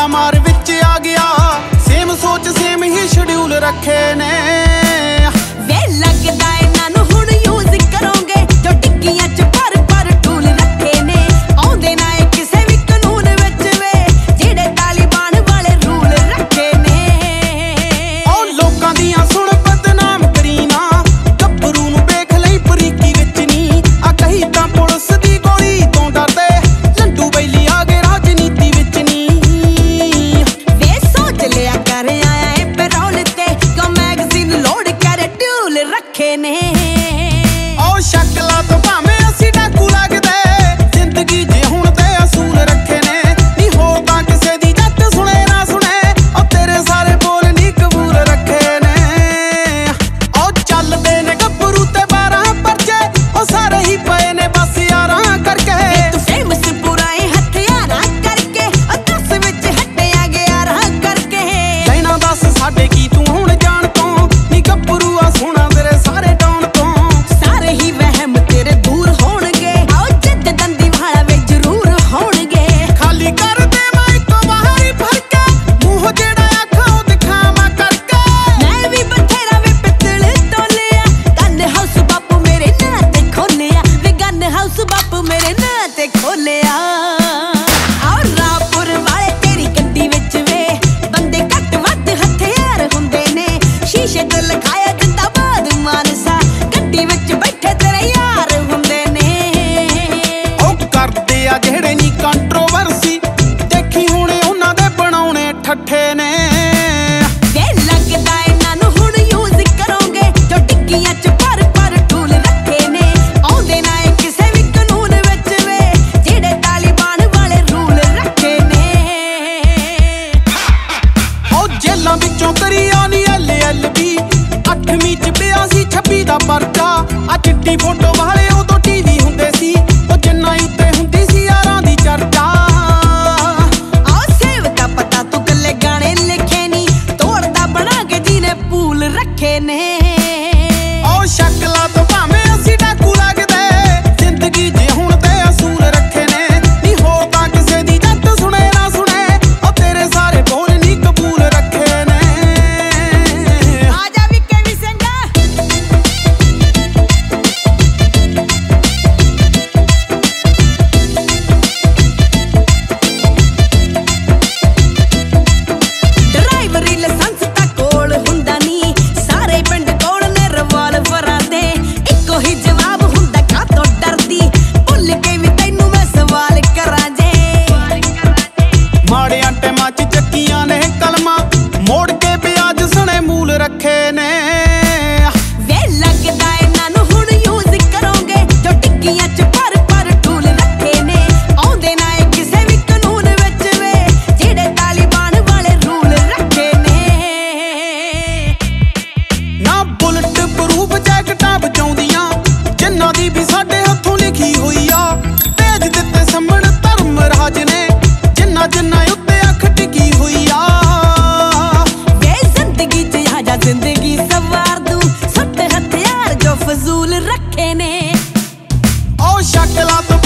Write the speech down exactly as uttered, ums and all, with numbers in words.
ਮੇਰਾ ਮਾਰ ਵਿੱਚ ਆ ਗਿਆ। ਸੇਮ ਸੋਚ ਸੇਮ ਹੀ ਸ਼ਡਿਊਲ ਰੱਖੇ ਨੇ। ਵੇ ਲੱਗਦਾ ਇਹਨਾਂ ਨੂੰ ਹੁਣ ਯੂਜ਼ ਕਰੋਗੇ ਜੋ ਟਿੱਕੀਆਂ ਚ ਪਰ ਪਰ ਟੂਲ ਰੱਖੇ ਨੇ। ਆਉਂਦੇ ਨਾ ਇਹ ਕਿਸੇ ਵੀ ਕਾਨੂੰਨ ਵਿੱਚ ਵੇ ਜਿਹੜੇ ਤਾਲਿਬਾਨ ਵਾਲੇ ਰੂਲ ਰੱਖੇ ਨੇ। ਉਹ ਲੋਕਾਂ ਦੀਆਂ ਸੁਣ ਬਦਨਾਮ ਕਰੀ ਨਾ, ਗੱਭਰੂ ਨੂੰ ਵੇਖ ਲਈ ਬਰੀਕੀ ਵਿੱਚ ਨੀ। ਆ ਕਹੀ ਤਾਂ ਪੁਲਿਸ ਦੀ ਗੋਲੀ ਤੋਂ ਡਰਦੇ, ਲੰਡੂ ਬੈਲੀ ਆ ਗਏ ਰਾਜਨੀਤੀ ਵਿੱਚ ਨੀ। ਵੇ ਸੋਚ ਲਿਆ ਕਰ ਆਇਆ ਏ ਪੈਰੋਲ ਤੇ ਕਿਉਂ ਮੈਗਜ਼ੀਨ ਲੋਡ ਕਰ ਡਿਊਲ ਰੱਖੇ ਨੇ। ਉਹ ਸ਼ਕਲਾਂ ਤੋਂ ਭਾਵੇਂ ਅਸੀਂ ਡਾਕੂ ਲੱਗਦੇ, ਜ਼ਿੰਦਗੀ ਜੇ ਹੁਣ ਤੇ ਅਸੂਲ ਰੱਖੇ ਨੇ। ਨੀ ਹੋ ਤਾਂ ਕਿਸੇ ਦੀ ਜੱਟ ਸੁਣੇ ਨਾ ਸੁਣੇ, ਉਹ ਤੇਰੇ ਸਾਰੇ ਬੋਲ ਨੀ ਕਬੂਲ ਰੱਖੇ ਨੇ। ਉਹ ਚੱਲਦੇ ਨੇ ਗੱਭਰੂ ਤੇ ਬਾਰਾਂ ਪਰਚੇ, ਉਹ ਸਾਰੇ ਹੀ ਪਏ ਨੇ ਬਸ ਯਾਰਾਂ ਕਰਕੇ। ਤੂੰ ਫੇਮਸ ਪੁਰਾਏ ਹਥਿਆਰਾਂ ਕਰਕੇ, ਉਹ ਦਸ ਵਿੱਚ ਹੱਟਿਆ ਗਿਆਰਾਂ ਕਰਕੇ। ਲੈਣਾ ਦੱਸ ਸਾਡੇ ਕੀ ਤੂੰ ਹੁਣ ਜਾਣ ਤੋਂ, ਨੀ ਗੱਭਰੂ ਆ ਸੋਹਣਾ ਤੇਰੇ ਸਾਰੇ ਟਾਉਣ ਤੋਂ। ਸਾਰੇ ਹੀ ਵਹਿਮ ਤੇਰੇ ਦੂਰ ਹੋਣਗੇ, ਆਓ ਜਿੱਦ ਦੰਦੀ ਵਾਲਾ ਵੇ ਜ਼ਰੂਰ ਹੋਣਗੇ। ਖਾਲੀ ਕਰ ਦੇ ਮਾਈਕ ਤੋਂ ਬਾਹਰ ਹੀ ਭਰ ਕੇ, ਮੂੰਹ ਜਿਹੜਾ ਆਖਾਂ ਉਹ ਦਿਖਾਵਾਂ ਕਰਕੇ। ਮੈਂ ਵੀ ਬਥੇਰਾ ਵੇ ਪਿੱਤਲ ਤੋਲਿਆ, ਗਨ ਹਾਊਸ ਬਾਪੂ ਮੇਰੇ ਨਾਂ ਤੇ ਖੋਲਿਆ। ਵੇ ਗਨ ਹਾਊਸ ਬਾਪੂ ਮੇਰੇ ਨਾਂ ਤੇ ਖੋਲਿਆ। ਆਓ ਰਾਪੁਰ ਵਾਲੇ ਤੇਰੀ ਗੱਡੀ ਵਿੱਚ ਵੇ ਬੰਦੇ ਘੱਟ ਵੱਧ ਹਥਿਆਰ ਹੁੰਦੇ ਨੇ। ਸ਼ੀਸ਼ੇ ਤੇ ਲਿਖਾਇਆ ਜਿੰਦਾਬਾਦ ਮਾਨਸਾ, ਗੱਡੀ ਵਿੱਚ ਬੈਠੇ ਤੇਰੇ ਯਾਰ ਹੁੰਦੇ ਨੇ। ਉਹ ਕਰਦੇ ਆ ਜਿਹੜੇ ਨੀ ਕੰਟਰੋਵਰਸੀ, ਦੇਖੀ ਹੁਣੇ ਉਹਨਾਂ ਦੇ ਬਣਾਉਣੇ ਠੱਠੇ ਨੇ। ਵੇ ਲੱਗਦਾ ਇਹਨਾਂ ਨੂੰ ਹੁਣ ਯੂਜ਼ ਕਰੋਗੇ ਜੋ ਟਿੱਕੀਆਂ ਚ ਪਰ ਪਰ ਟੂਲ ਰੱਖੇ ਨੇ। ਆਉਂਦੇ ਨਾ ਇਹ ਕਿਸੇ ਵੀ ਕਾਨੂੰਨ ਵਿੱਚ ਵੇ ਜਿਹੜੇ ਤਾਲਿਬਾਨ ਵਾਲੇ ਰੂਲ ਰੱਖੇ ਨੇ। ਉਹ ਜੇਲਾਂ ਵਿੱਚੋਂ ਕਰੀ ਆਉਣੀ ਐਲ ਐਲ ਬੀ, ਅੱਠਵੀਂ ਚ ਪਿਆ ਸੀ ਛੱਬੀ ਦਾ ਪਰਚਾ। ਆ ਚਿੱਟੀ ਫੋਟੋ ਵਾਲੇ ਉਦੋਂ ਟੀਵੀ ਹੁੰਦੇ ਸੀ, ਉਹ ਜਿੰਨਾ ਉੱਤੇ ਹੁੰਦੀ ਸੀ ਯਾਰਾਂ ਦੀ ਚਰਚਾ। ਆਓ ਸੇਵ ਦਾ ਪਤਾ ਤੂੰ ਗੱਲੇ ਗਾਣੇ ਲਿਖੇ ਨੀ, ਤੋੜਦਾ ਬਣਾ ਕੇ ਜਿਹਨੇ ਪੂਲ ਰੱਖੇ ਨੇ। ਉਹ ਸ਼ਕਲਾਂ ਤੋਂ ਭਾਵੇਂ ਅਸੀਂ ਡਾਕੂ ਲੱਗਦੇ, ਜ਼ਿੰਦਗੀ ਜੇ ਹੁਣ ਤੇ ਅਸੂਲ ਰੱਖੇ ਨੇ। ਨੀ ਹੋ ਤਾਂ ਕਿਸੇ ਦੀ ਜੱਟ ਸੁਣੇ ਨਾ ਸੁਣੇ, ਉਹ ਤੇਰੇ ਸਾਰੇ ਬੋਲ ਨੀ ਕਬੂਲ ਰੱਖੇ ਨੇ। ਆ ਜਾ ਵੀ ਕੇ ਵੀ ਸਿੰਘਾ। ਡਰਾਈਵਰੀ ਲਾਇਸੈਂਸ ਤਾਂ ਕੋਲ ਹੁੰਦਾ ਨੀ, ਸਾਰੇ ਪਿੰਡ ਕੋਲ ਨੇ ਰਿਵਾਲਵਰਾਂ ਦੇ। ਇੱਕੋ ਹੀ ਜਵਾਬ ਹੁੰਦਾ ਕਾਹਤੋਂ ਡਰਦੀ, ਭੁੱਲ ਕੇ ਵੀ ਤੈਨੂੰ ਮੈਂ ਸਵਾਲ ਕਰਾਂ ਜੇ। ਮਾੜਿਆਂ ਟੈਮਾਂ ਚ ਚੱਕੀਆਂ ਨੇ ਕਲਮਾਂ, ਮੋੜ ਕੇ ਵਿਆਜ ਸਣੇ ਮੂਲ ਰੱਖੇ ਨੇ। ਵੇ ਲੱਗਦਾ ਇਹਨਾਂ ਨੂੰ ਹੁਣ ਯੂਜ਼ ਕਰੋਗੇ ਜੋ ਟਿੱਕੀਆਂ ਚ ਪਰ ਪਰ ਟੂਲ ਰੱਖੇ ਨੇ। ਆਉਂਦੇ ਨਾ ਇਹ ਕਿਸੇ ਵੀ ਕਾਨੂੰਨ ਵਿੱਚ ਵੇ ਜਿਹੜੇ ਤਾਲਿਬਾਨ ਵਾਲੇ ਰੂਲ ਰੱਖੇ ਨੇ। ਨਾ ਬੁਲਟ ਪ੍ਰੂਫ ਜੈਕਟਾਂ ਬਚਾਉਂਦੀਆਂ, ਜਿਨ੍ਹਾਂ ਦੀ ਵੀ ਸਾਡੇ ਹੱਥੋਂ ਲਿਖੀ ਹੋਈ ਆ। ਭੇਜ ਦਿੱਤੇ ਸੰਮਣ ਧਰਮ ਰਾਜ ਨੇ, ਜਿੰਨਾ ਜਿੰਨਾ ਉੱਤੇ ਅੱਖ ਟਿਕੀ ਹੋਈ ਆ। ਵੇ ਜ਼ਿੰਦਗੀ ਚ ਆ ਜਾ ਜ਼ਿੰਦਗੀ ਸਵਾਰ ਦੂੰ, ਸੁੱਟ ਹਥਿਆਰ ਜੋ ਫਜ਼ੂਲ ਰੱਖੇ ਨੇ। ਉਹ ਸ਼ਕਲਾਂ ਤੋਂ